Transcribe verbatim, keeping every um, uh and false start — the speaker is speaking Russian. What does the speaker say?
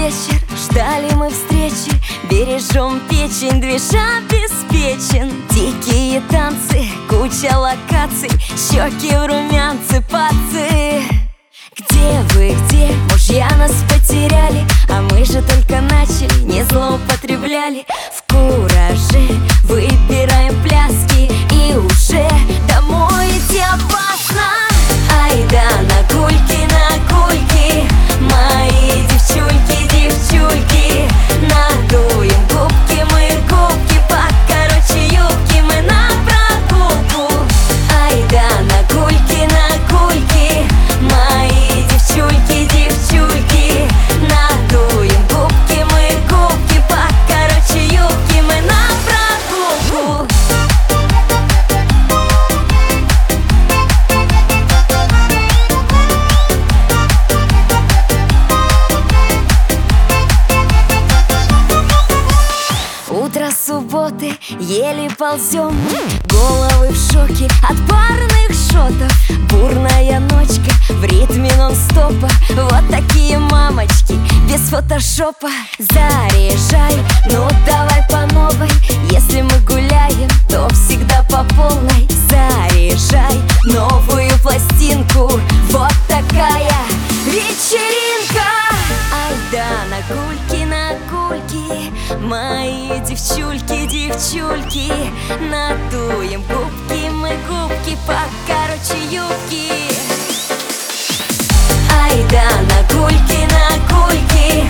вечер, ждали мы встречи, бережем печень, движа обеспечен. Дикие танцы, куча локаций, щеки в румянце, пацы. Где вы, где? Мужья нас потеряли, а мы же только начали, не злоупотребляли. В кураже выбираем пляски, и уже домой идти опасно. Ай да на кульки, на кульки, мои девчульки, девчульки. Надуем губки, мы губки, покороче юбки, мы на прогулку. Ай да на кульки, на кульки, мои девчульки, девчульки. Надуем губки, мы губки, покороче юбки, мы на прогулку. Утро субботы, еле ползем, головы в шоке от парных шотов. Бурная ночка в ритме нон-стопа, вот такие мамочки без фотошопа. Заряжай, ну давай по новой, если мы гуляем, то всегда по полной. Заряжай новую пластинку, вот такая вечеринка. Ай да на кульки, на кульки, мои девчульки, девчульки. Надуем губки, мы губки, покороче юбки. Ай да на кульки, на кульки,